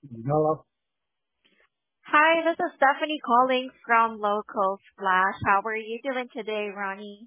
Hello. Hi, this is Stephanie calling from Local Splash. How are you doing today, Ronnie?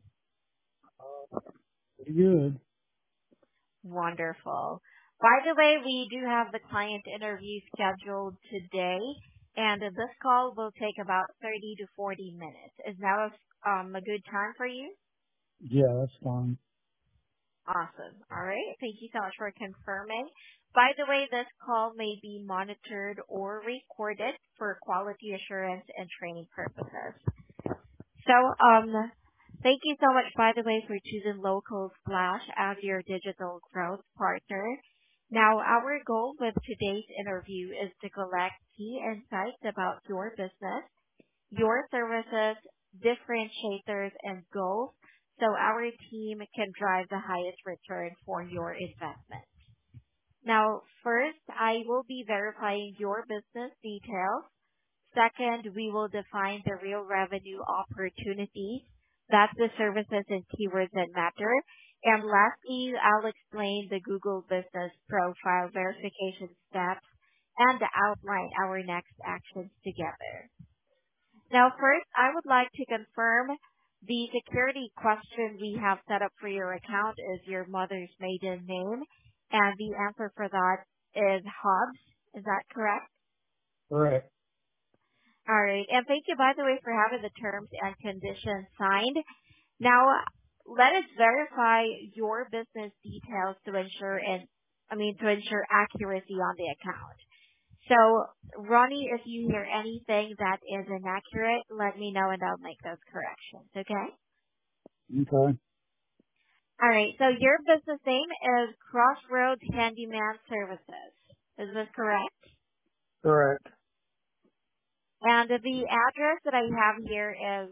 Good. Wonderful. By the way, we do have the client interview scheduled today, and this call will take about 30 to 40 minutes. Is now a good time for you? Yeah, that's fine. Awesome. All right. Thank you so much for confirming. By the way, this call may be monitored or recorded for quality assurance and training purposes. So, thank you so much, by the way, for choosing Local Splash as your digital growth partner. Now, our goal with today's interview is to collect key insights about your business, your services, differentiators, and goals so our team can drive the highest return for your investment. Now, first, I will be verifying your business details. Second, we will define the real revenue opportunities. That's the services and keywords that matter. And lastly, I'll explain the Google Business Profile verification steps and outline our next actions together. Now, first, I would like to confirm the security question we have set up for your account is your mother's maiden name, and the answer for that is Hobbs. Is that correct? Correct. All right. And thank you, by the way, for having the terms and conditions signed. Now, let us verify your business details to ensure accuracy on the account. So, Ronnie, if you hear anything that is inaccurate, let me know and I'll make those corrections, okay? Okay. All right. So your business name is Crossroads Handyman Services. Is this correct? Correct. And the address that I have here is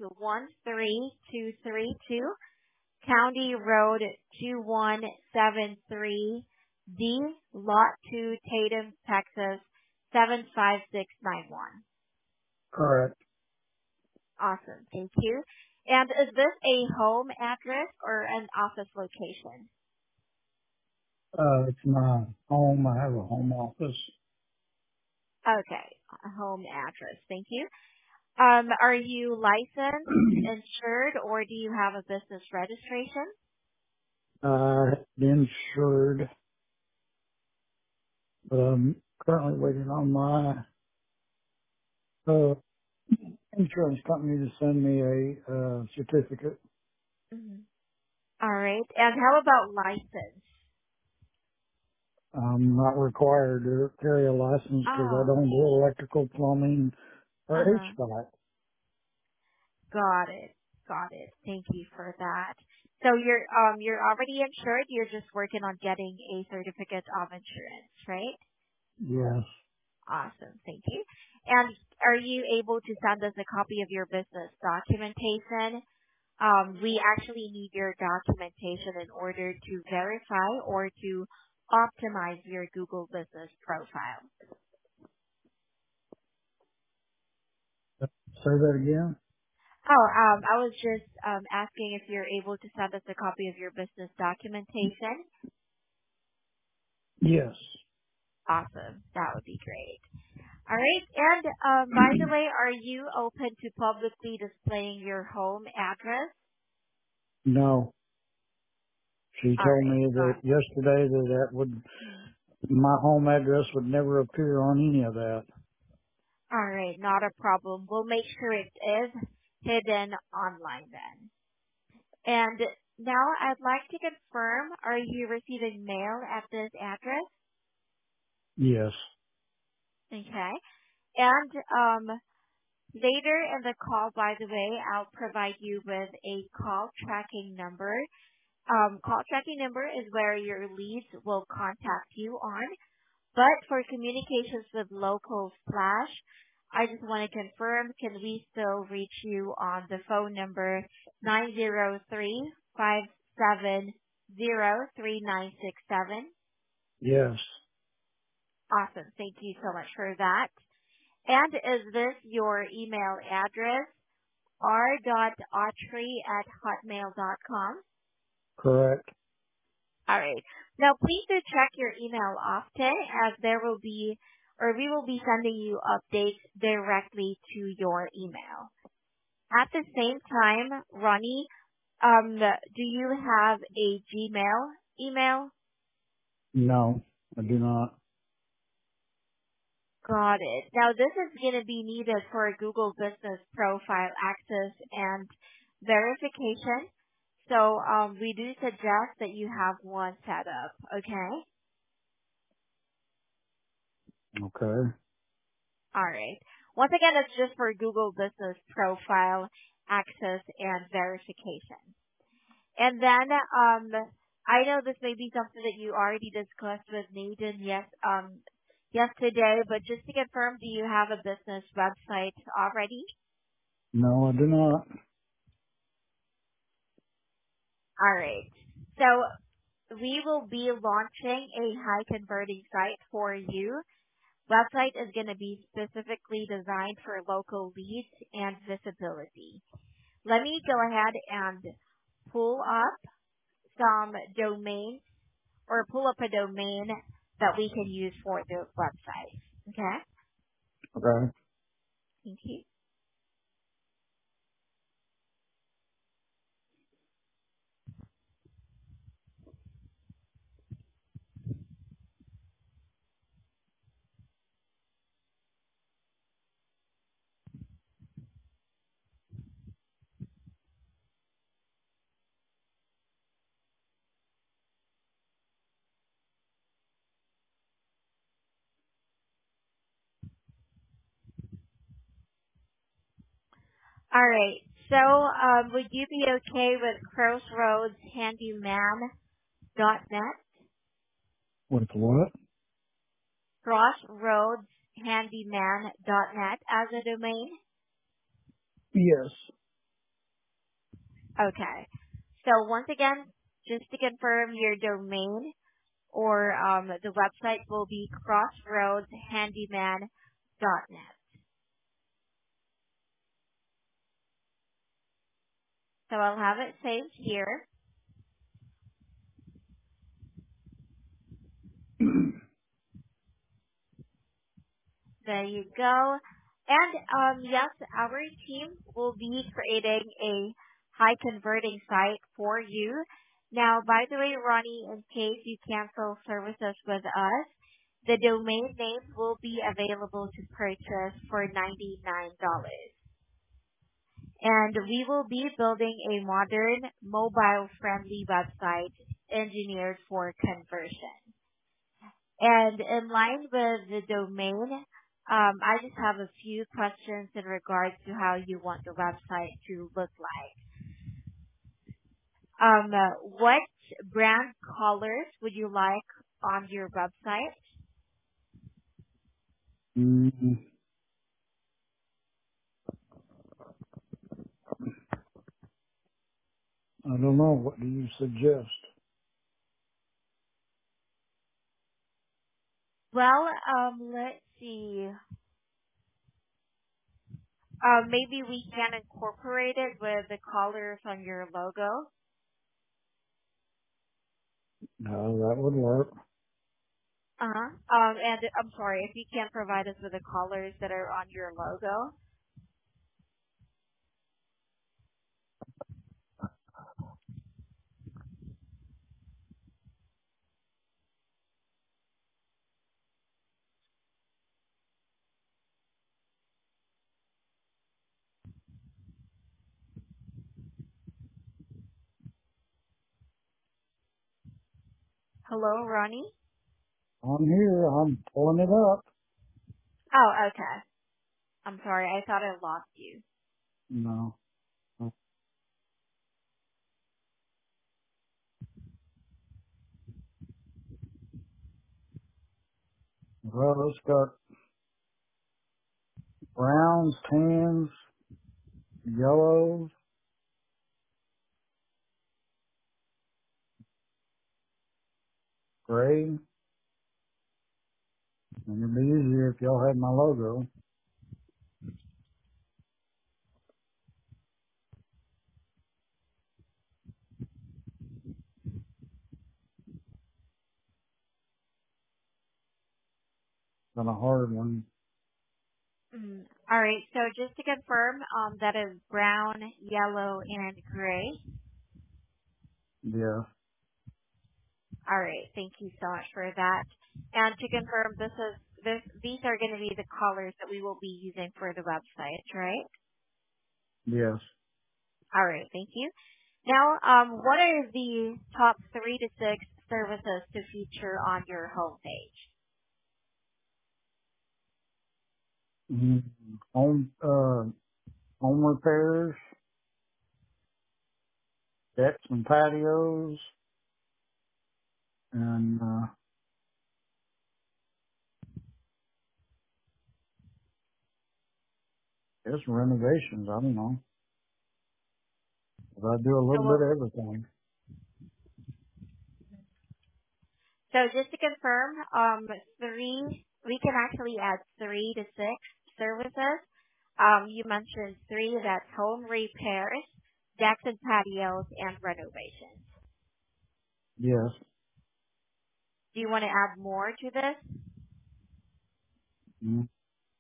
13232 County Road 2173D, Lot 2, Tatum, Texas 75691. Correct. Awesome. Thank you. And is this a home address or an office location? It's my home. I have a home office. Okay. A home address. Thank you. Are you licensed, insured, or do you have a business registration? Insured, but I'm currently waiting on my uh, insurance company to send me a certificate. Mhm. All right. And how about license? I'm not required to carry a license because I Oh, don't do electrical, plumbing, or uh-huh. HVAC. Got it. Got it. Thank you for that. So you're already insured. You're just working on getting a certificate of insurance, right? Yes. Awesome. Thank you. And are you able to send us a copy of your business documentation? We actually need your documentation in order to verify or to optimize your Google business profile. Say that again? Oh, I was just asking if you're able to send us a copy of your business documentation. Yes. Awesome. That would be great. All right. And by the way, are you open to publicly displaying your home address? No. She All told right. me that Got it. yesterday my home address would never appear on any of that. All right. Not a problem. We'll make sure it is hidden online then. And now I'd like to confirm, are you receiving mail at this address? Yes. Okay. And later in the call, by the way, I'll provide you with a call tracking number. Call tracking number is where your leads will contact you on. But for communications with local Flash, I just want to confirm, can we still reach you on the phone number 903-570-3967? Yes. Awesome. Thank you so much for that. And is this your email address? r.autry@hotmail.com. Correct. All right. Now, please do check your email often, as there will be or we will be sending you updates directly to your email. At the same time, Ronnie, do you have a Gmail email? No, I do not. Got it. Now this is going to be needed for Google Business Profile access and verification. So we do suggest that you have one set up, okay? Okay. All right. Once again, it's just for Google Business Profile access and verification. And then I know this may be something that you already discussed with Nathan yesterday, but just to confirm, do you have a business website already? No, I do not. All right. So we will be launching a high converting site for you. Website is going to be specifically designed for local leads and visibility. Let me go ahead and pull up some domains or pull up a domain that we can use for the website. Okay? Okay. Thank you. All right. So, would you be okay with crossroadshandyman.net? With what? Crossroadshandyman.net as a domain? Yes. Okay. So once again, just to confirm your domain or the website will be crossroadshandyman.net. So I'll have it saved here. There you go. And yes, our team will be creating a high converting site for you. Now, by the way, Ronnie, in case you cancel services with us, the domain name will be available to purchase for $99. And we will be building a modern, mobile-friendly website engineered for conversion. And in line with the domain, I just have a few questions in regards to how you want the website to look like. What brand colors would you like on your website? Mm, I don't know. What do you suggest? Well, let's see. Maybe we can incorporate it with the colors on your logo. No, that would work. Uh-huh. And I'm sorry if you can't provide us with the colors that are on your logo. Hello, Ronnie? I'm here. I'm pulling it up. Oh, okay. I'm sorry. I thought I lost you. No. Well, it's got browns, tans, yellows, gray, and it'd be easier if y'all had my logo. than a hard one. Mm. All right. So just to confirm, that is brown, yellow, and gray. Yeah. All right. Thank you so much for that. And to confirm, these are going to be the colors that we will be using for the website, right? Yes. All right. Thank you. Now, what are the top 3 to 6 services to feature on your homepage? mm Home, home repairs, decks and patios, and, just renovations. I don't know. But I do a So, little bit of everything. so just to confirm, we can actually add 3 to 6 services. You mentioned 3, that's home repairs, decks and patios, and renovations. Yes. Do you want to add more to this, mm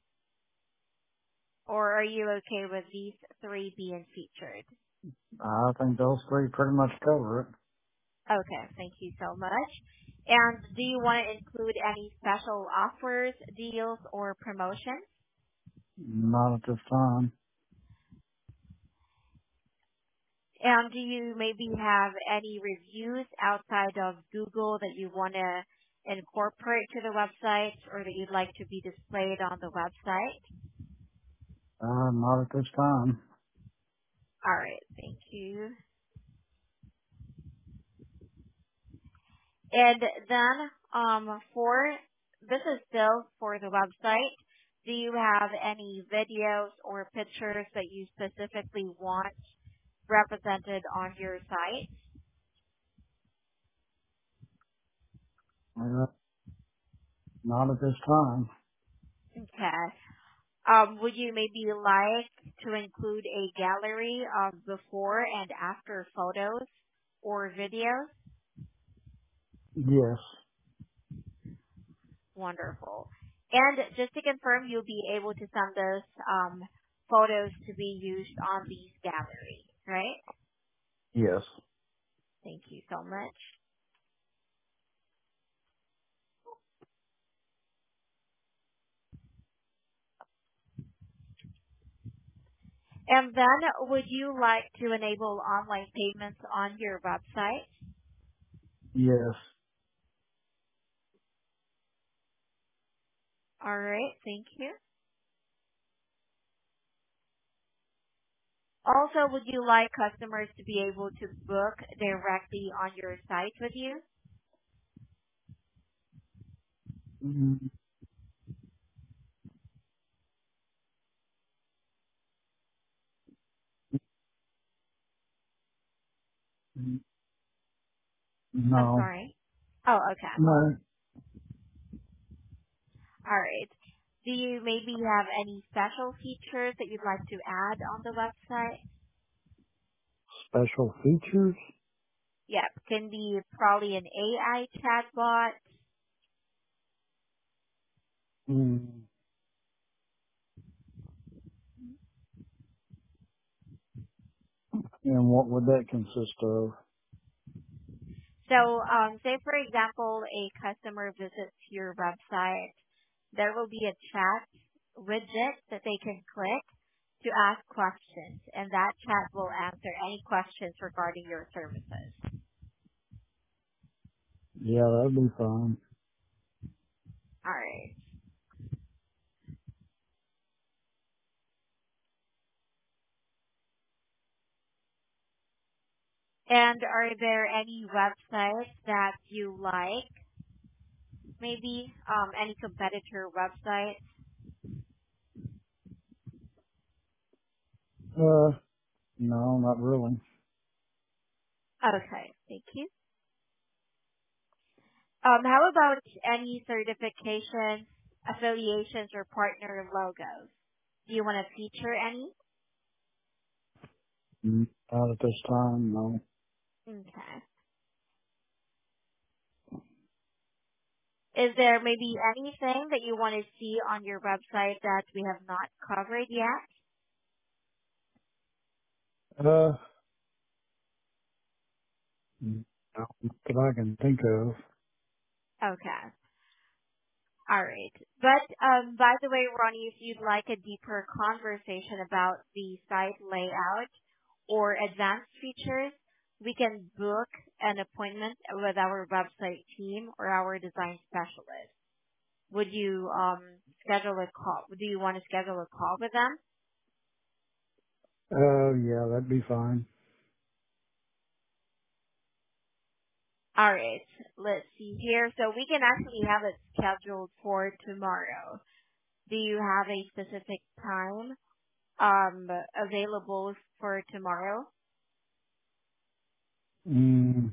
or are you okay with these 3 being featured? I think those three pretty much cover it. Okay, thank you so much. And do you want to include any special offers, deals, or promotions? Not at this time. And do you maybe have any reviews outside of Google that you want to incorporate to the website or that you'd like to be displayed on the website? Not at this time. All right, thank you. And then for this is still for the website. Do you have any videos or pictures that you specifically want represented on your site? Uh, Not at this time. Okay. Would you maybe like to include a gallery of before and after photos or videos? Yes. Wonderful. And just to confirm, you'll be able to send us photos to be used on these galleries, right? Yes. Thank you so much. And then, would you like to enable online payments on your website? Yes. All right, thank you. Also, would you like customers to be able to book directly on your site with you? mm mm, I'm No. sorry. Oh, okay. No. All right. Do you maybe have any special features that you'd like to add on the website? Special features? Yep, can be probably an AI chatbot. Mm. And what would that consist of? So, say for example, a customer visits your website, there will be a chat widget that they can click to ask questions, and that chat will answer any questions regarding your services. Yeah, that'd be fine. All right. And are there any websites that you like? Maybe any competitor website? No, not really. Okay, thank you. How about any certifications, affiliations, or partner logos? Do you want to feature any? Not at this time, no. Okay. Is there maybe anything that you want to see on your website that we have not covered yet? Uh, not that I can think of. Okay. All right. But by the way, Ronnie, if you'd like a deeper conversation about the site layout or advanced features, we can book an appointment with our website team or our design specialist. Would you schedule a call? Do you want to schedule a call with them? Yeah, that'd be fine. All right. Let's see here. So we can actually have it scheduled for tomorrow. Do you have a specific time available for tomorrow? Mm,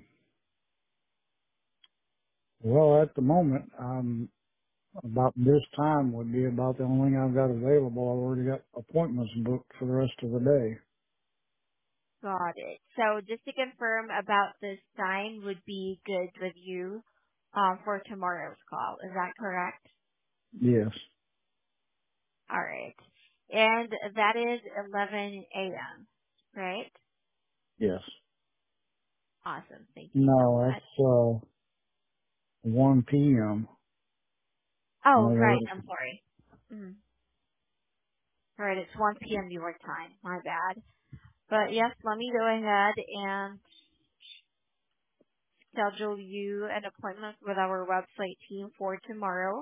well, at the moment, about this time would be about the only thing I've got available. I've already got appointments booked for the rest of the day. Got it. So just to confirm about this time would be good with you for tomorrow's call. Is that correct? Yes, All right. And that is 11 a.m., right? yes. Awesome. Thank you so No, much. that's 1 p.m. Oh, right. Or, I'm sorry. Mm. Right. It's 1 p.m. your time. My bad. But yes, let me go ahead and schedule you an appointment with our website team for tomorrow.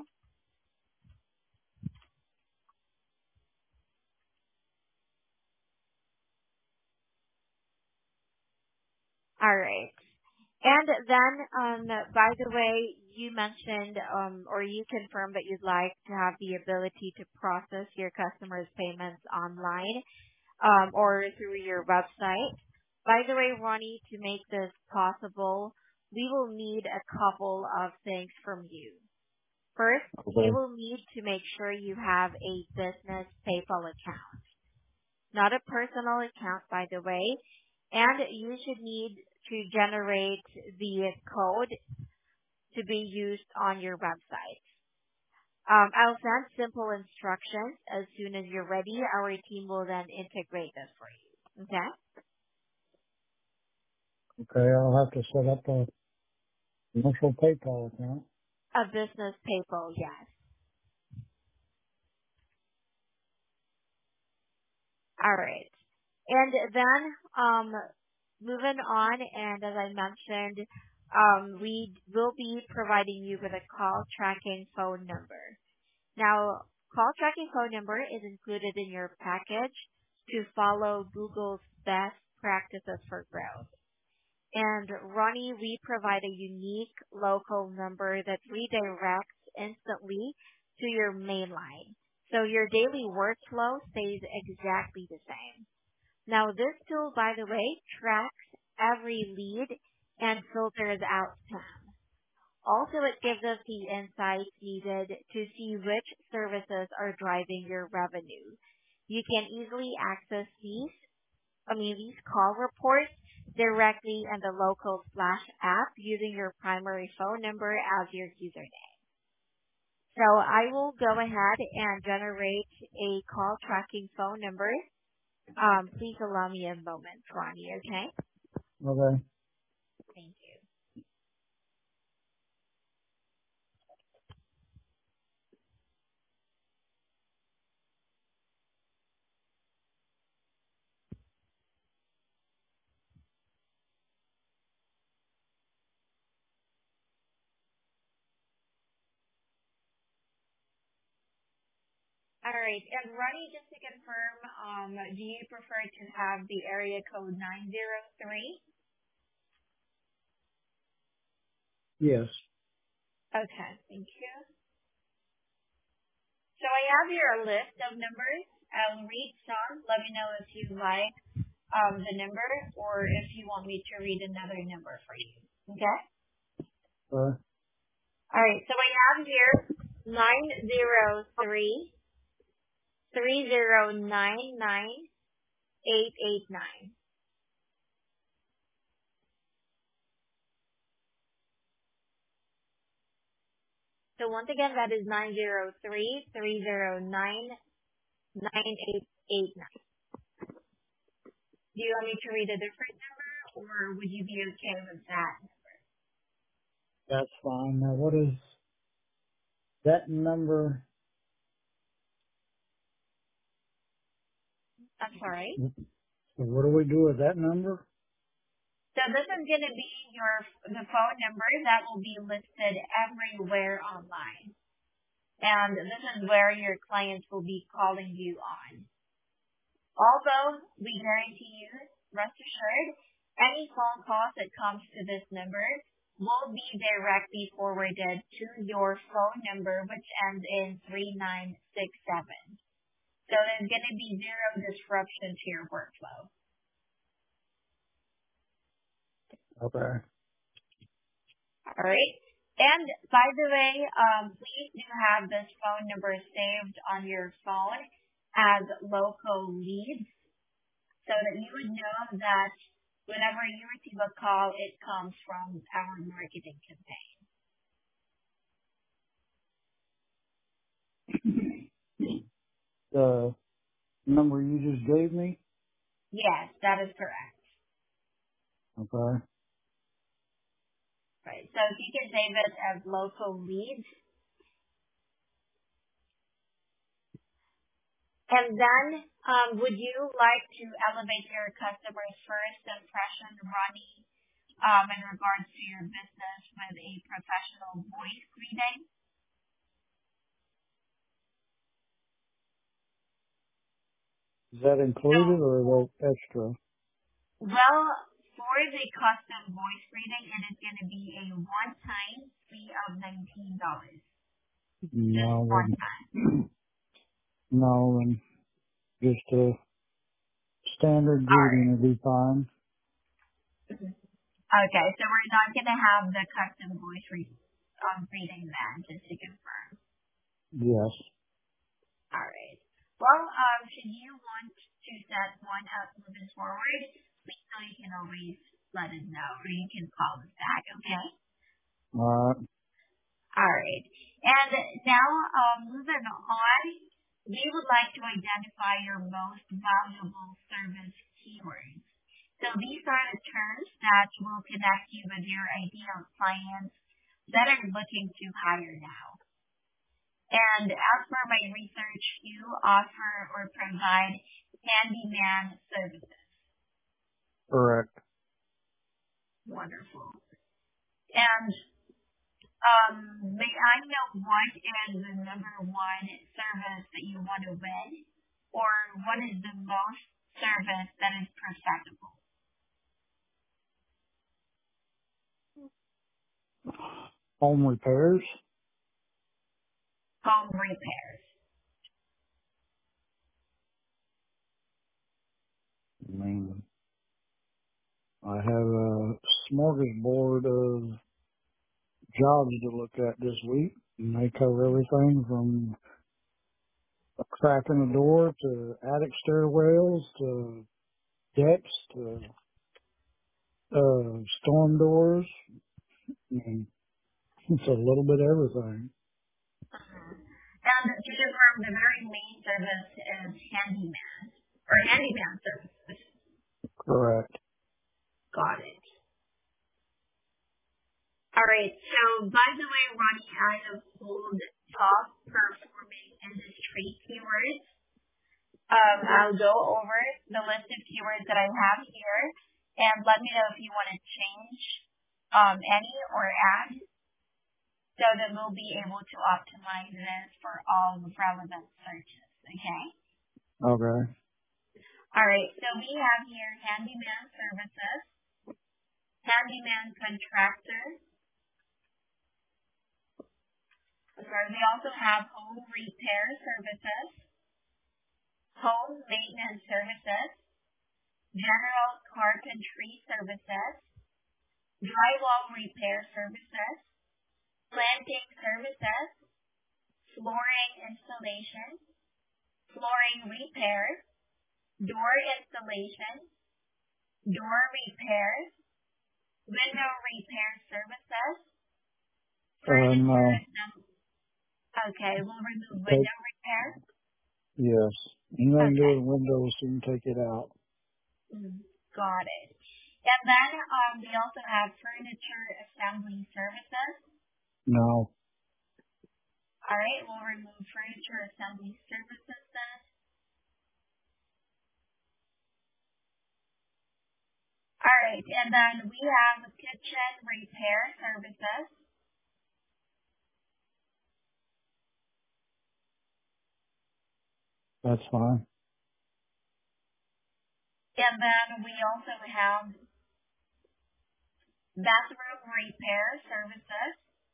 All right. And then, by the way, you mentioned or you confirmed that you'd like to have the ability to process your customers' payments online or through your website. By the way, Ronnie, to make this possible, we will need a couple of things from you. First, we okay, will need to make sure you have a business PayPal account, not a personal account, by the way. And you should need to generate the code to be used on your website. I'll send simple instructions as soon as you're ready. Our team will then integrate this for you. Okay? okay, I'll have to set up a initial PayPal account. A business PayPal, yes. All right. And then, moving on, and as I mentioned, we will be providing you with a call tracking phone number. Now, call tracking phone number is included in your package to follow Google's best practices for growth. And Ronnie, we provide a unique local number that redirects instantly to your main line. So your daily workflow stays exactly the same. Now this tool, by the way, tracks every lead and filters out spam. Also, it gives us the insights needed to see which services are driving your revenue. You can easily access these call reports directly in the local Flash app using your primary phone number as your username. So I will go ahead and generate a call tracking phone number. Please allow me a moment, Ronnie, okay? Okay. Thank you. All right. And Ronnie, just to confirm, do you prefer to have the area code 903? Yes. Okay, thank you. So I have here a list of numbers. I'll read some. Let me know if you like the number or if you want me to read another number for you. Okay? Uh, All right. So I have here 903 3099 889. So once again, that is 903-309-9889. Do you want me to read a different number, or would you be okay with that? That's fine. Now, what is that number? I'm sorry. What do we do with that number? So this is going to be the phone number that will be listed everywhere online. And this is where your clients will be calling you on. Although we guarantee you, rest assured, any phone calls that comes to this number will be directly forwarded to your phone number, which ends in 3967. So there's going to be zero disruption to your workflow. Okay. All right. And by the way, please do have this phone number saved on your phone as local leads so that you would know that whenever you receive a call, it comes from our marketing campaign. The number you just gave me? Yes, that is correct. Okay. Right. So if you can save it as local leads. And then, would you like to elevate your customer's first impression, Ronnie, in regards to your business with a professional voice reading? Is that So, included or is that extra? well, for the custom voice reading, it is going to be a one-time fee of $19. Just No, one time. no, and just a standard All right. greeting would be fine. Okay, so we're not going to have the custom voice reading then, just to confirm. Yes. All right. Well, should you want to set one up moving forward, please know you can always let us know, or you can call us back, okay? All right. All right. And now, moving on, we would like to identify your most valuable service keywords. So these are the terms that will connect you with your ideal clients that are looking to hire now. And as per my research, you offer or provide handyman services. Correct. Wonderful. And may I know what is the number one service that you want to win? Or what is the most service that is perfectible? Home repairs. Home repairs. I mean, I have a smorgasbord of jobs to look at this week, and they cover everything from a crack in the door to attic stairwells to decks to storm doors. I mean, it's a little bit of everything. And to confirm, the very main service is handyman, or handyman services. Correct. Got it. All right. So, by the way, Ronnie, I have pulled top performing industry keywords. I'll go over the list of keywords that I have here, and let me know if you want to change any or add, so that we'll be able to optimize this for all relevant searches. Okay. Okay. All right. So we have here handyman services, handyman contractor. Sorry, we also have home repair services, home maintenance services, general carpentry services, drywall repair services, planting services, flooring installation, flooring repair, door installation, door repairs, window repair services, furniture No. assembly. Okay, we'll remove Take, window repair. yes. Anything to do Okay. with windows, you can take it out. Mm, got it. And then we also have furniture assembly services. No, All right, we'll remove furniture assembly services then. All right, and then we have kitchen repair services. that's fine. And then we also have bathroom repair services,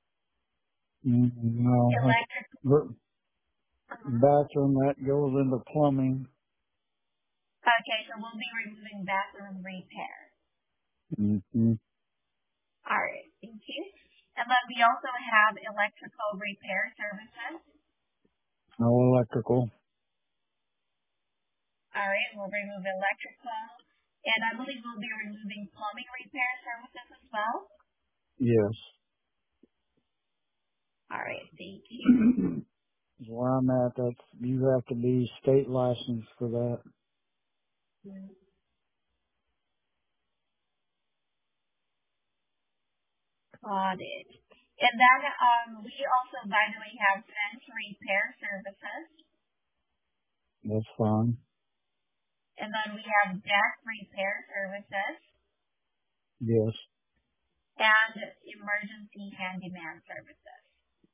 No, electric. bathroom, that goes into plumbing. Okay, so we'll be removing bathroom repair. Mm-hmm. All right, thank you. And then we also have electrical repair services. No electrical. All right, we'll remove electrical. And I believe we'll be removing plumbing repair services as well. Yes. All right, thank you. Where I'm at, that's, you have to be state licensed for that. Mm, got it. And then we also, by the way, have fence repair services. That's fine. And then we have deck repair services Yes. and emergency handyman services.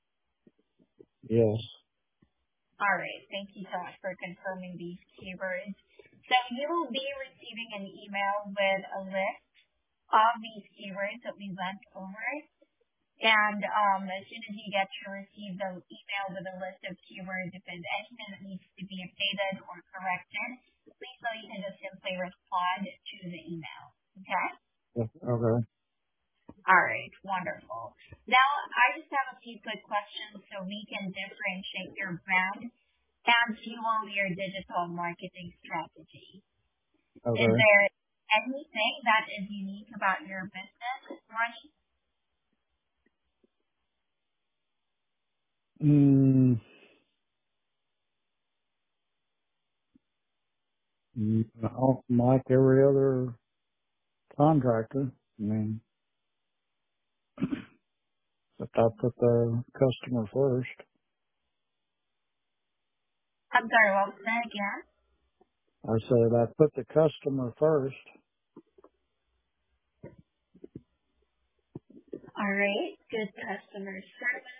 Yes. All right. Thank you so much for confirming these keywords. So you will be receiving an email with a list of these keywords that we went over. And as soon as you get to receive the email with a list of keywords, if there's anything that needs to be updated or corrected, please know you can just simply respond to the email. Okay? Okay. All right. Wonderful. Now, I just have a few quick questions so we can differentiate your brand and fuel your digital marketing strategy. Is Okay. there anything that is unique about your business, Ronnie? Mm, no, like every other contractor. I mean, if I put the customer first, I'm sorry, what was that again? I said I put the customer first. All right. Good customer service.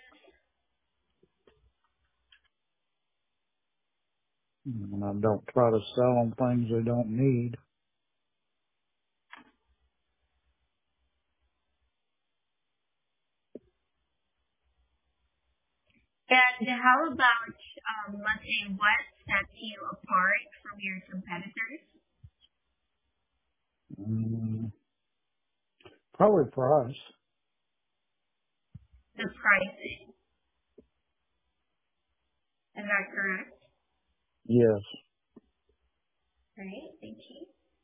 And I don't try to sell them things they don't need. And how about, let's say, what sets you apart from your competitors? Mm, probably price. The pricing. Is that correct? Yes. All right. Thank you.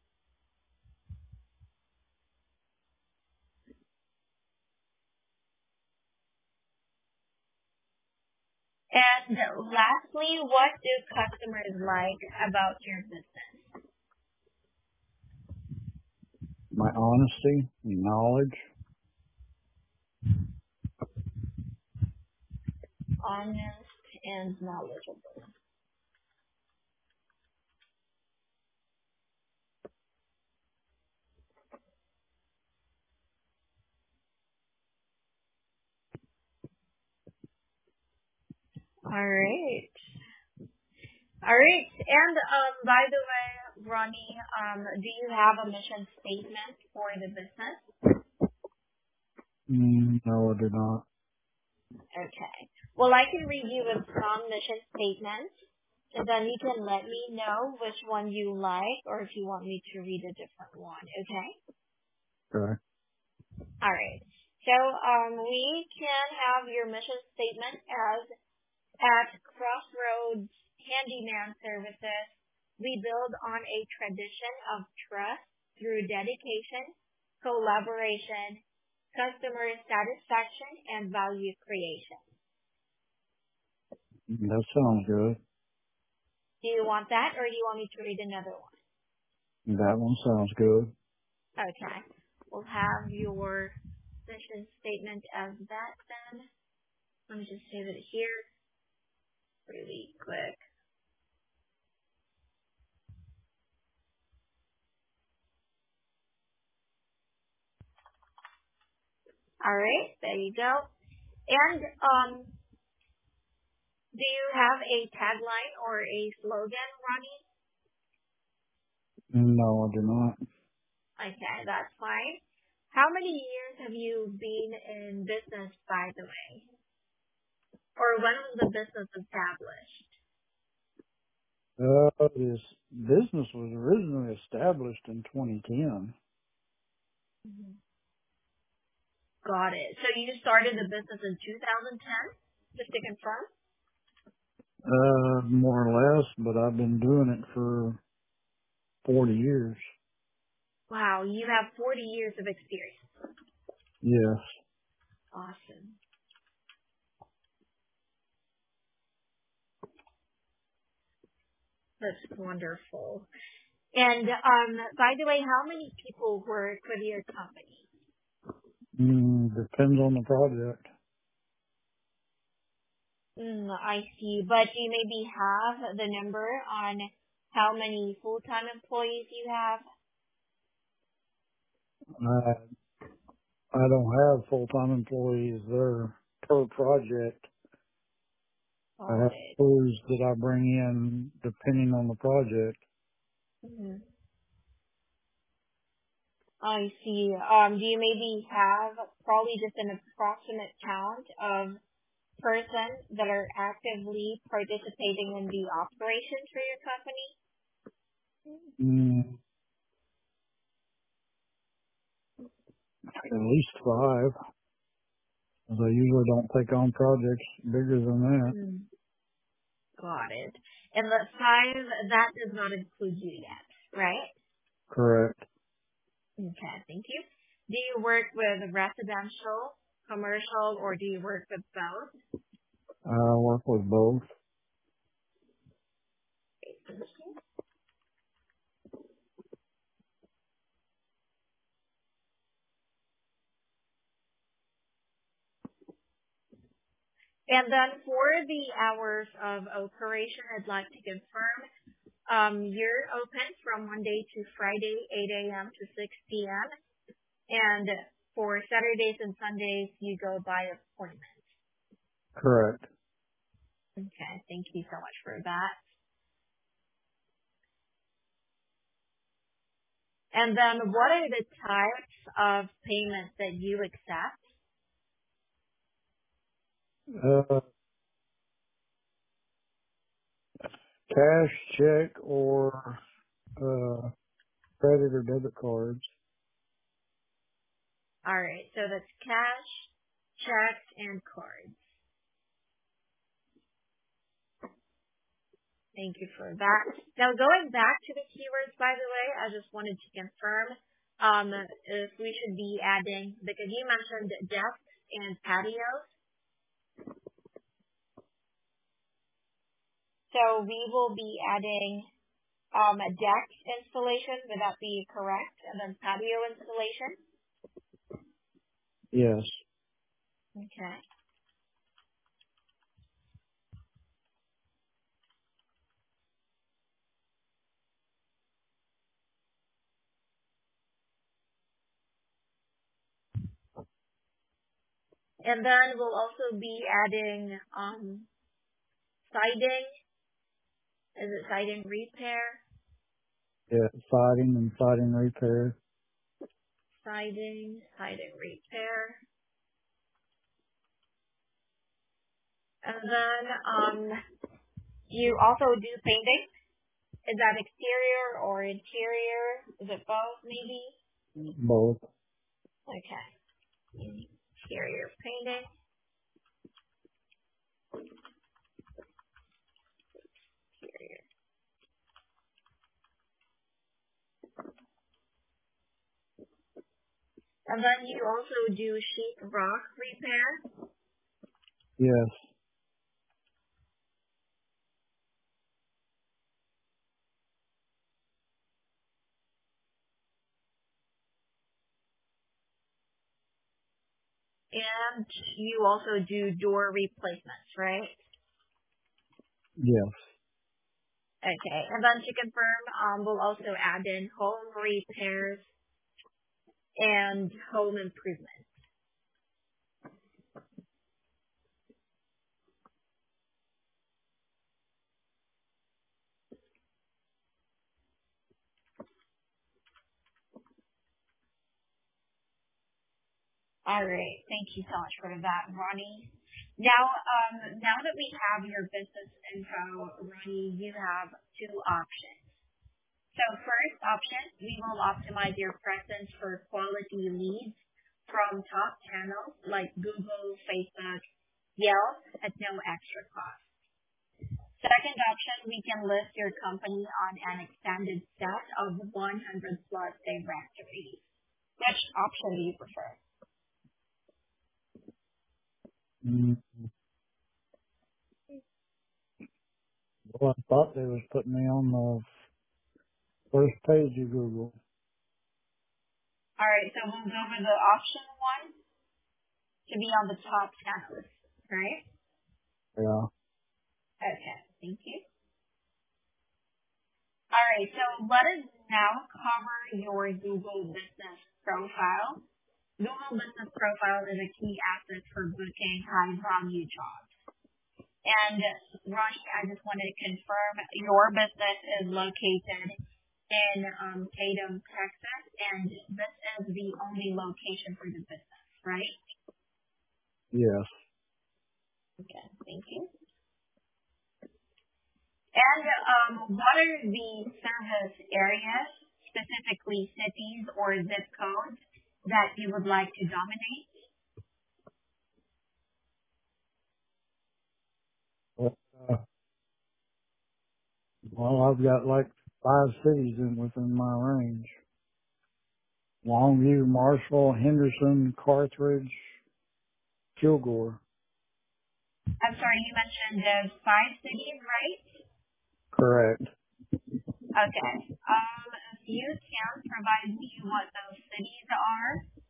And lastly, what do customers like about your business? My honesty, knowledge. Honest and knowledgeable. All right. All right. And by the way, Ronnie, do you have a mission statement for the business? No, I do not. Okay. Well, I can read you a strong mission statement, and then you can let me know which one you like, or if you want me to read a different one. Okay. Okay. All right. So we can have your mission statement as at Crossroads Handyman Services. We build on a tradition of trust through dedication, collaboration, customer satisfaction, and value creation. That sounds good. Do you want that, or do you want me to read another one? That one sounds good. Okay. We'll have your mission statement as that then. Let me just save it here really quick. All right, there you go. And do you have a tagline or a slogan, Ronnie? No, I do not. Okay, that's fine. How many years have you been in business, by the way? Or when was the business established? This business was originally established in 2010. Mhm. Got it. So you started the business in 2010, just to confirm? More or less, but I've been doing it for 40 years. Wow, you have 40 years of experience. Yes. Awesome. That's wonderful. And by the way, how many people work with your company? Depends on the project. I see. But do you maybe have the number on how many full-time employees you have? I, I don't have full-time employees there per project. I Got have it. crews that I bring in depending on the project. hmm I see. Do you maybe have probably just an approximate count of persons that are actively participating in the operations for your company? Mm, at least 5, as I usually don't take on projects bigger than that. Mm, got it. And the five, that does not include you yet, right? Correct. Okay, thank you. Do you work with residential, commercial, or do you work with both? I work with both. And then for the hours of operation, I'd like to confirm you're open from Monday to Friday, 8 a.m. to 6 p.m. And for Saturdays and Sundays, you go by appointment. Correct. Okay, thank you so much for that. And then what are the types of payments that you accept? Uh, cash, check, or credit or debit cards. All right, so that's cash, checks, and cards. Thank you for that. Now, going back to the keywords, by the way, I just wanted to confirm if we should be adding, because you mentioned desks and patios. So we will be adding a deck installation. Would that be correct? And then patio installation. Yes. Okay. And then we'll also be adding siding. Is it siding repair? Yeah. Siding and siding repair. Siding repair. And then you also do painting. Is that exterior or interior? Is it both maybe? Both. Okay. Interior painting. Interior. And then you also do sheet rock repair. Yes. And you also do door replacements, right? Yes. Okay. And then to confirm, we'll also add in home repairs and home improvement. All right. Thank you so much for that, Ronnie. Now that we have your business info, Ronnie, you have two options. So first option, we will optimize your presence for quality leads from top channels like Google, Facebook, Yelp at no extra cost. Second option, we can list your company on an extended set of 100 plus directories. Which option do you prefer? Mm, well, I thought they was putting me on the first page of Google. All right, so we'll go with the option one to be on the top 10 list, right? Yeah. Okay, thank you. All right, so let us now cover your Google Business Profile. Google Business Profile is a key asset for booking high-value jobs. And Ronnie, I just wanted to confirm your business is located in Tatum, Texas, and this is the only location for the business, right? Yes. Okay, thank you. And what are the service areas, specifically cities or zip codes, that you would like to dominate? Well, well, I've got like 5 cities within my range. Longview, Marshall, Henderson, Carthage, Kilgore. I'm sorry, you mentioned there's 5 cities, right? Correct. Okay. If you can provide me what those cities are.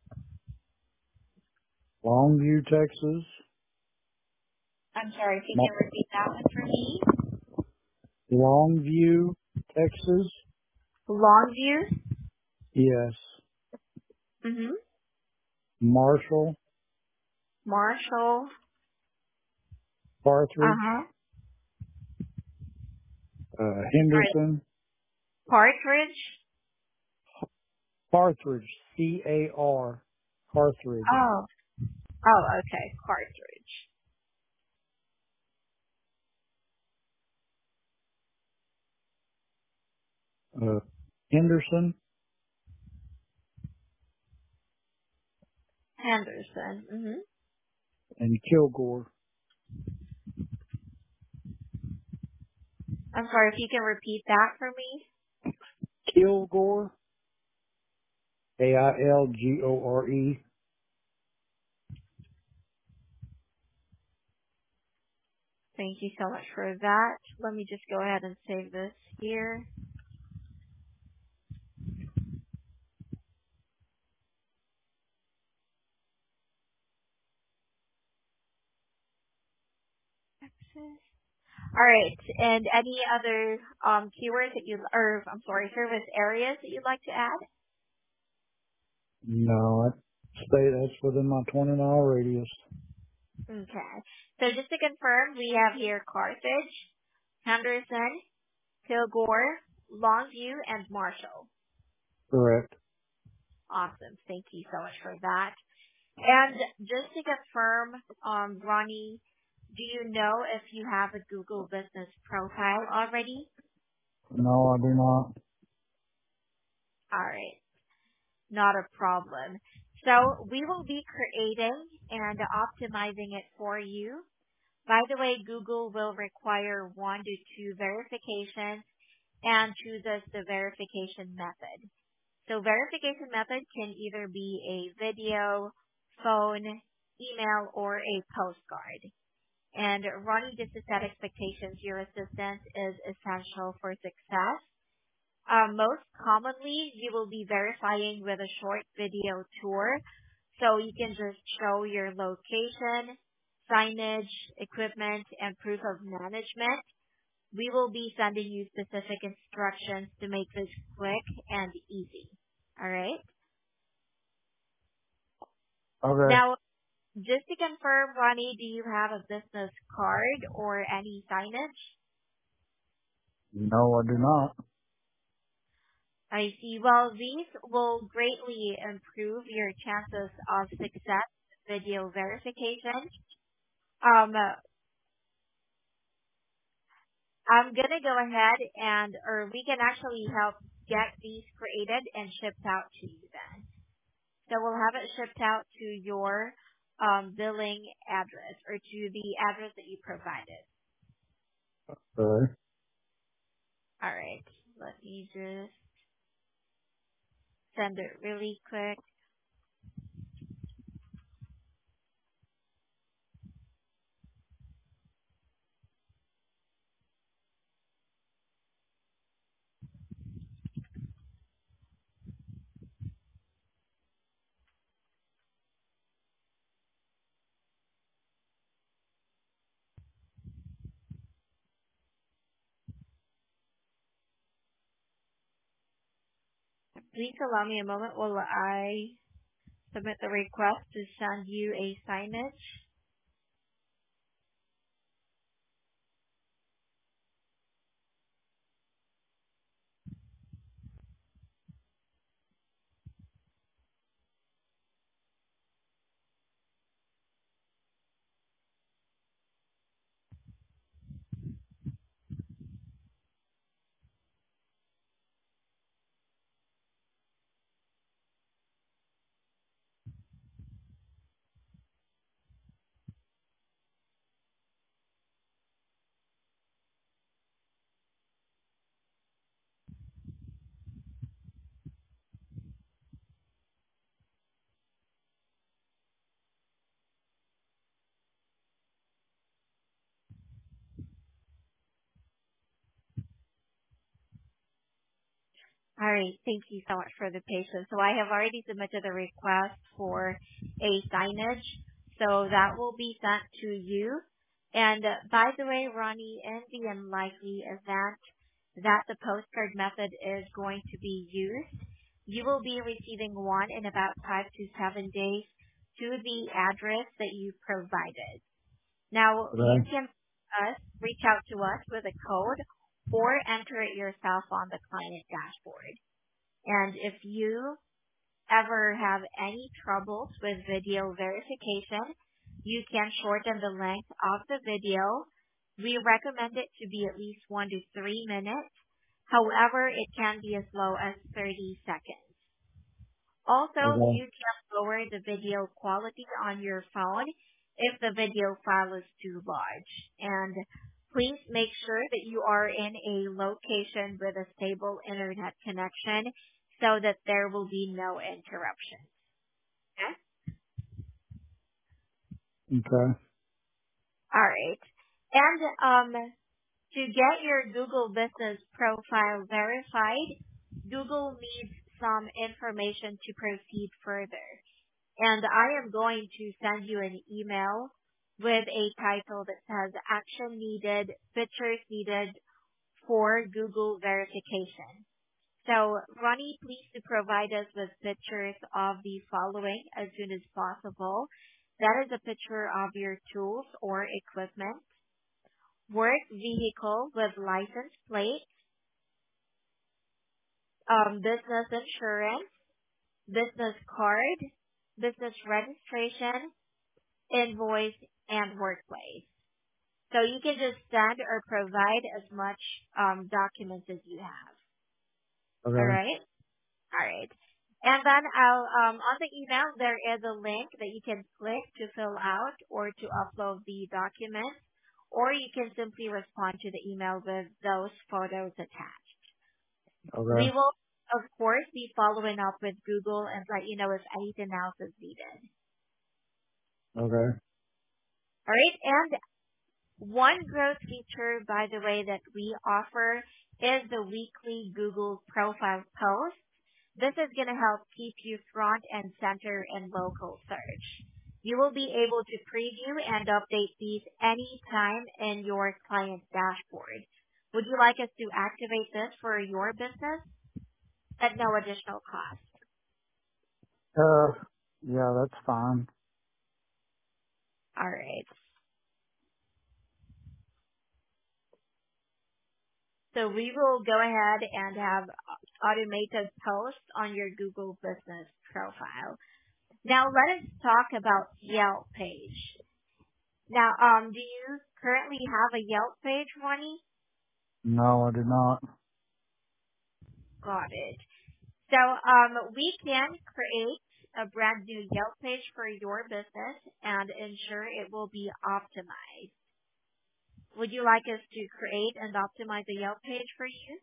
Longview, Texas. I'm sorry, if you Mar- can repeat that one for me. Longview, Texas. Longview. Yes. Mm-hmm. Marshall, Marshall. Carthage, Uh-huh. All right. Henderson, Partridge. Carthage, C-A-R, Carthage, Oh. Oh, okay. Partridge. uh, Henderson, Henderson. Mm-hmm. and Kilgore. I'm sorry, if you can repeat that for me. Kilgore, K-I-L-G-O-R-E. Thank you so much for that. Let me just go ahead and save this here. Texas. All right. And any other keywords that you, or I'm sorry, service areas that you'd like to add? No, that's within my 20-mile radius. Okay. So just to confirm, we have here Carthage, Henderson, Kilgore, Longview, and Marshall. Correct. Awesome. Thank you so much for that. And just to confirm, Ronnie, do you know if you have a Google Business Profile already? No, I do not. All right. Not a problem. So we will be creating and optimizing it for you. By the way, Google will require 1 to 2 verifications and chooses the verification method. So verification method can either be a video, phone, email, or a postcard. And Ronnie, just to set expectations, your assistance is essential for success. Most commonly, you will be verifying with a short video tour. So you can just show your location, signage, equipment, and proof of management. We will be sending you specific instructions to make this quick and easy. All right? Okay. Now, just to confirm, Ronnie, do you have a business card or any signage? No, I do not. I see. Well, these will greatly improve your chances of success with video verification. I'm gonna go ahead or we can actually help get these created and shipped out to you then. So we'll have it shipped out to your billing address or to the address that you provided. Okay. All right. Let me just send it really quick. Please allow me a moment while I submit the request to send you a signage. All right. Thank you so much for the patience. So I have already submitted a request for a signage. So that will be sent to you. And by the way, Ronnie, in the unlikely event that the postcard method is going to be used, you will be receiving one in about 5 to 7 days to the address that you provided. Now, you Okay. can reach out to us with a code or enter it yourself on the client dashboard. And if you ever have any troubles with video verification, you can shorten the length of the video. We recommend it to be at least 1 to 3 minutes. However, it can be as low as 30 seconds. Also, Okay. you can lower the video quality on your phone if the video file is too large. And please make sure that you are in a location with a stable internet connection so that there will be no interruption. Okay? Okay. All right. And to get your Google business profile verified, Google needs some information to proceed further. And I am going to send you an email with a title that says action needed, pictures needed for Google verification. So, Ronnie, please to provide us with pictures of the following as soon as possible. That is a picture of your tools or equipment, work vehicle with license plate, business insurance, business card, business registration, invoice, and workplace. So you can just send or provide as much documents as you have. All Okay. right? All right. And then I'll on the email there is a link that you can click to fill out or to upload the documents, or you can simply respond to the email with those photos attached. We Okay. will, of course, be following up with Google and let you know if anything else is needed. Okay. All right. And one growth feature, by the way, that we offer is the weekly Google profile post. This is going to help keep you front and center in local search. You will be able to preview and update these anytime in your client's dashboard. Would you like us to activate this for your business at no additional cost? Uh, yeah, that's fine. All right. So we will go ahead and have automated posts on your Google business profile. Now let us talk about Yelp page. Now, do you currently have a Yelp page, Ronnie? No, I did not. Got it. So, we can create a brand new Yelp page for your business and ensure it will be optimized. Would you like us to create and optimize a Yelp page for you?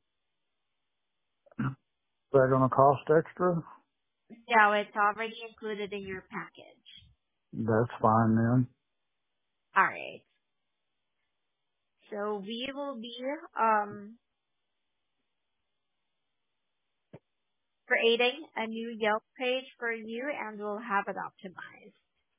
Is that going to cost extra? No, it's already included in your package. That's fine then. All right. So we will be creating a new Yelp page for you, and we'll have it optimized.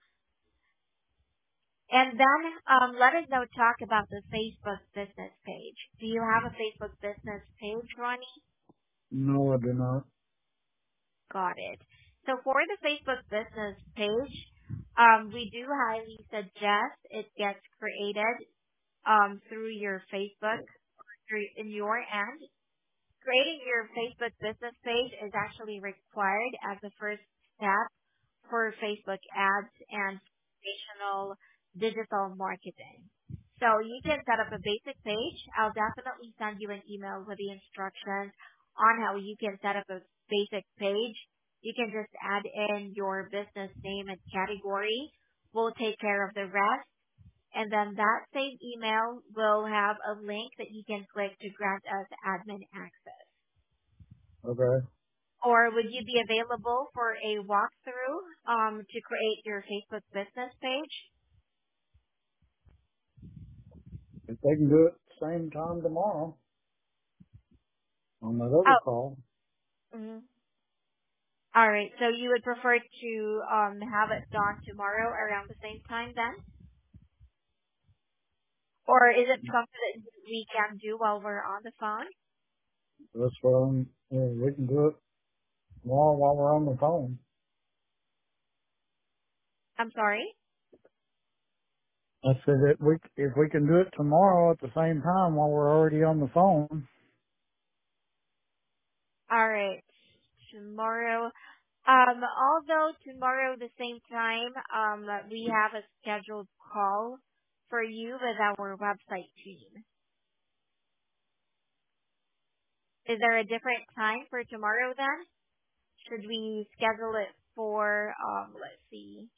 And then let us now talk about the Facebook business page. Do you have a Facebook business page, Ronnie? No, I did not. Got it. So for the Facebook business page, we do highly suggest it gets created through your Facebook through in your end. Creating your Facebook business page is actually required as the first step for Facebook ads and traditional digital marketing. So you can set up a basic page. I'll definitely send you an email with the instructions on how you can set up a basic page. You can just add in your business name and category. We'll take care of the rest. And then that same email will have a link that you can click to grant us admin access. Okay. Or would you be available for a walkthrough to create your Facebook business page? If they can do it same time tomorrow on that other Oh, call, mhm. All right. So you would prefer to have it done tomorrow around the same time then? Or is it something that we can do while we're on the phone? that's fine. Yeah, we can do it tomorrow while we're on the phone. I'm sorry? I said that if we can do it tomorrow at the same time while we're already on the phone. All right. Tomorrow. Although tomorrow the same time, we have a scheduled call for you with our website team. Is there a different time for tomorrow then? Should we schedule it for, let's see.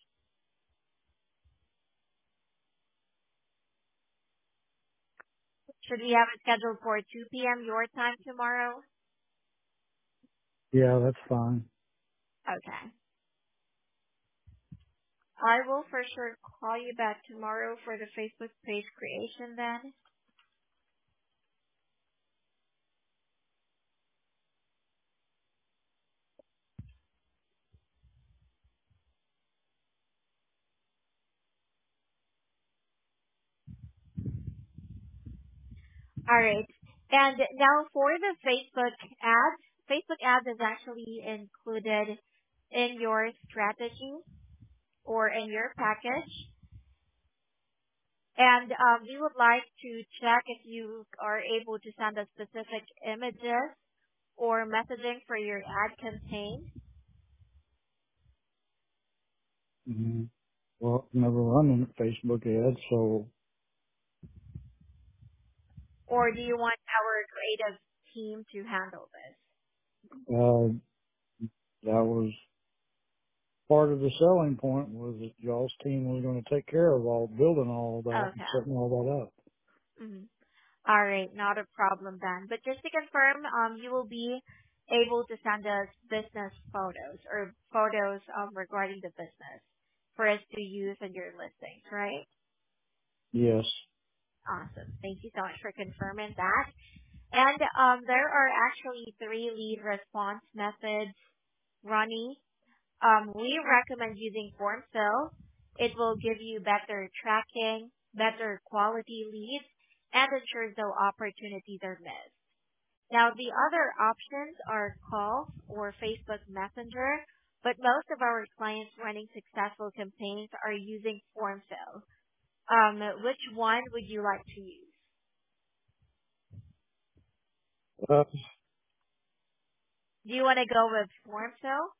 Should we have it scheduled for 2 p.m. your time tomorrow? Yeah, that's fine. Okay. I will for sure call you back tomorrow for the Facebook page creation then. Alright. And now for the Facebook ads is actually included in your strategy or in your package. And we would like to check if you are able to send us specific images or messaging for your ad campaign, Mm-hmm. Well, I've never run any Facebook ads, so or do you want our creative team to handle this? uh, that was part of the selling point was that y'all's team was going to take care of all building all that and Okay. setting all that up. Mhm. All right, not a problem then. But just to confirm, you will be able to send us business photos or photos regarding the business for us to use in your listings, right? Yes. Awesome. Thank you so much for confirming that. And there are actually three lead response methods, Ronnie. We recommend using form fill. It will give you better tracking, better quality leads, and ensures no opportunities are missed. Now, the other options are calls or Facebook Messenger, but most of our clients running successful campaigns are using form fill. Which one would you like to use? Uh, Do you want to go with form fill?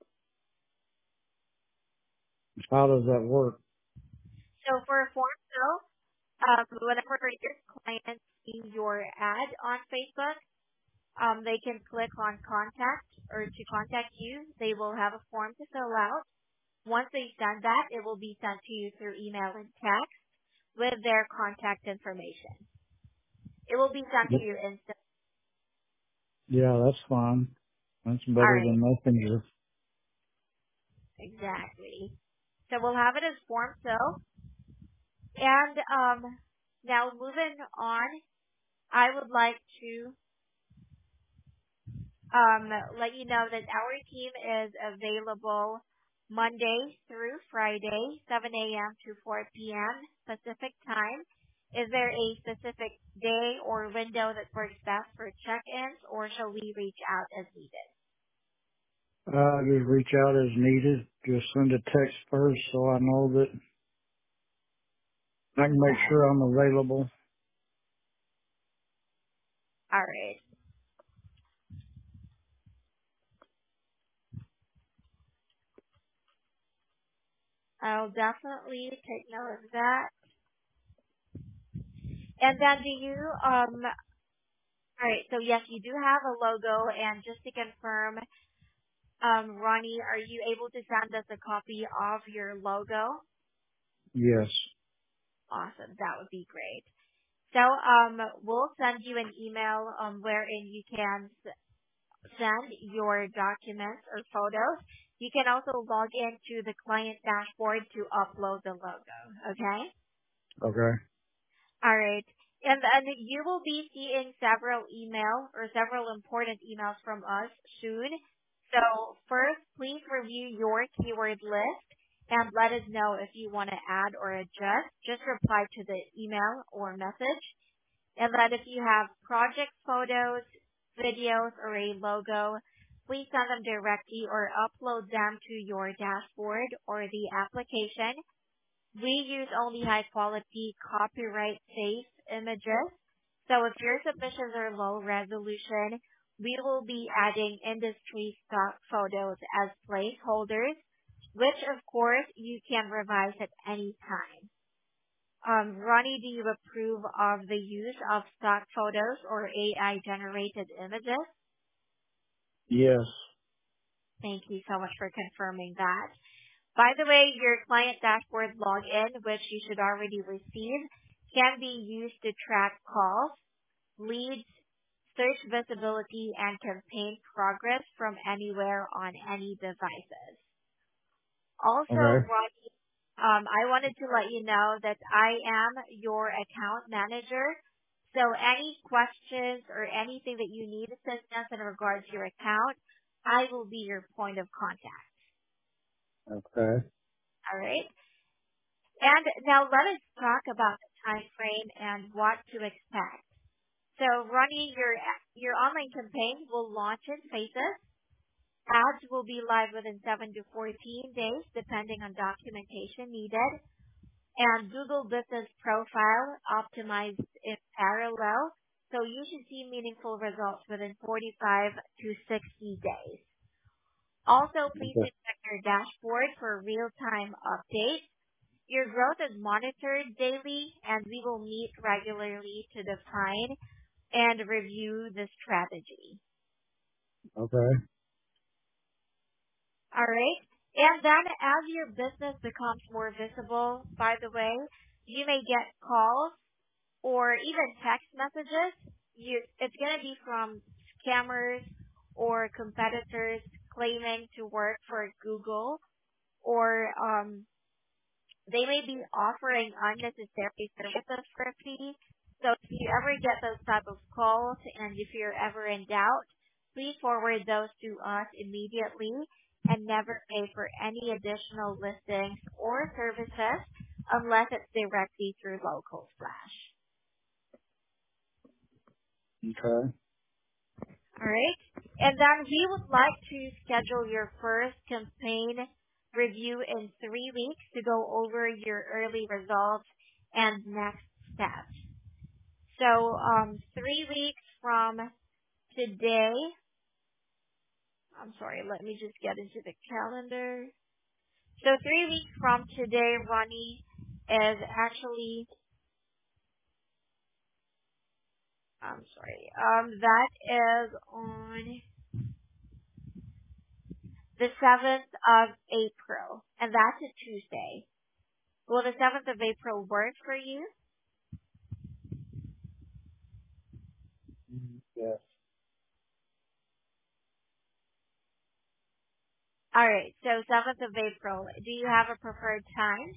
how does that work? So for form fill, whenever your clients see your ad on Facebook, they can click on contact or to contact you. They will have a form to fill out. Once they send that, it will be sent to you through email and text with their contact information. It will be sent to Yep. you instant. Yeah, that's fine. That's All better right, than Messenger. exactly. So we'll have it as form fill. And now moving on, I would like to let you know that our team is available Monday through Friday, 7 a.m. to 4 p.m. Pacific time. Is there a specific day or window that works best for check-ins, or shall we reach out as needed? Just reach out as needed. Just send a text first so I know that I can make Okay. sure I'm available. All right. I'll definitely take note of that. And then all right, so yes, you do have a logo, and just to confirm, Ronnie, are you able to send us a copy of your logo? Yes. Awesome. That would be great. So, we'll send you an email, wherein you can send your documents or photos. You can also log into the client dashboard to upload the logo. Okay? Okay. All right. And you will be seeing several several important emails from us soon. So first, please review your keyword list and let us know if you want to add or adjust. Just reply to the email or message. And that if you have project photos, videos, or a logo, please send them directly or upload them to your dashboard or the application. We use only high quality copyright safe images. So if your submissions are low resolution, we will be adding industry stock photos as placeholders, which of course you can revise at any time. Ronnie, do you approve of the use of stock photos or AI generated images? Yes. Thank you so much for confirming that. By the way, your client dashboard login, which you should already receive, can be used to track calls, leads, search visibility, and campaign progress from anywhere on any devices. Also, Okay. Rodney, I wanted to let you know that I am your account manager. So any questions or anything that you need assistance in regards to your account, I will be your point of contact. Okay. All right. And now let us talk about the time frame and what to expect. So running your online campaign will launch in phases. Ads will be live within 7 to 14 days depending on documentation needed. And Google Business Profile optimized in parallel. So you should see meaningful results within 45 to 60 days. Also, please Okay. check your dashboard for real-time updates. Your growth is monitored daily, and we will meet regularly to define and review the strategy. Okay. All right? And then as your business becomes more visible, by the way, you may get calls or even text messages. It's going to be from scammers or competitors claiming to work for Google, or they may be offering unnecessary services for free. So if you ever get those type of calls and if you're ever in doubt, please forward those to us immediately and never pay for any additional listings or services unless it's directly through Local Flash. Okay. All right? And then we would like to schedule your first campaign review in 3 weeks to go over your early results and next steps. So 3 weeks from today, I'm sorry, let me just get into the calendar. So 3 weeks from today, Ronnie, is actually, I'm sorry, that is on the 7th of April, and that's a Tuesday. Will the 7th of April work for you? Yes. Alright, so 7th of April, do you have a preferred time?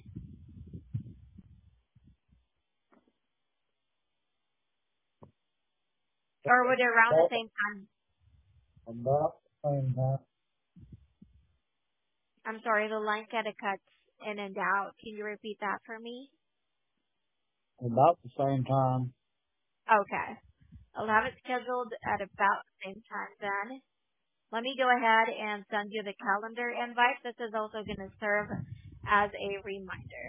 Or would it around the About, same time? about the same time. I'm sorry, the line kind of cuts in and out. Can you repeat that for me? About the same time. Okay. I'll have it scheduled at about the same time then. Let me go ahead and send you the calendar invite. This is also going to serve as a reminder.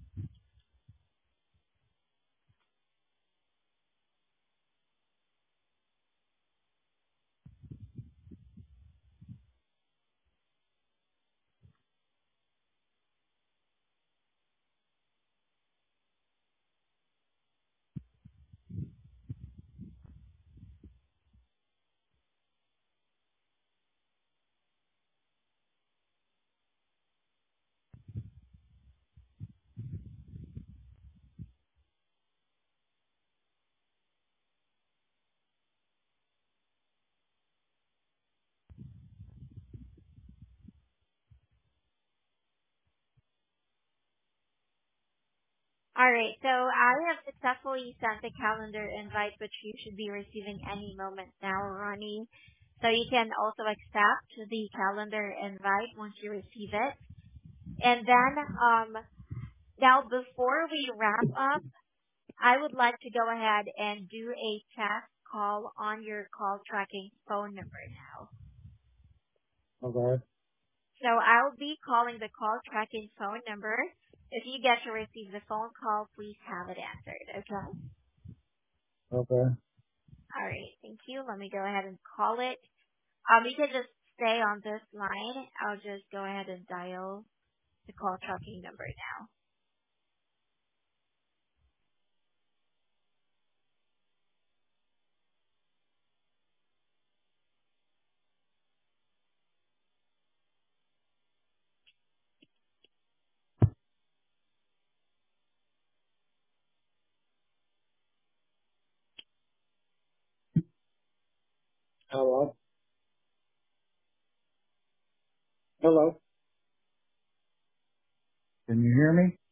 Alright, so I have successfully sent the calendar invite, which you should be receiving any moment now, Ronnie. So you can also accept the calendar invite once you receive it. And then, now before we wrap up, I would like to go ahead and do a test call on your call tracking phone number now. Okay. So I'll be calling the call tracking phone number. If you get to receive the phone call, please have it answered, okay? Okay. All right, thank you. Let me go ahead and call it. You can just stay on this line. I'll just go ahead and dial the call tracking number now. Hello. Hello. Can you hear me?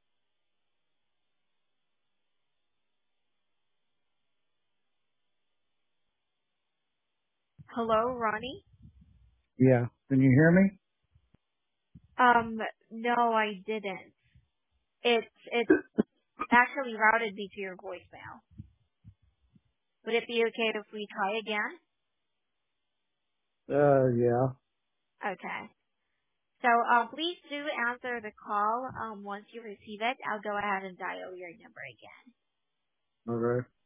Hello, Ronnie? Yeah. Can you hear me? No, I didn't. It's actually routed me to your voicemail. Would it be okay if we try again? Yeah. Okay. So please do answer the call once you receive it. I'll go ahead and dial your number again. Okay.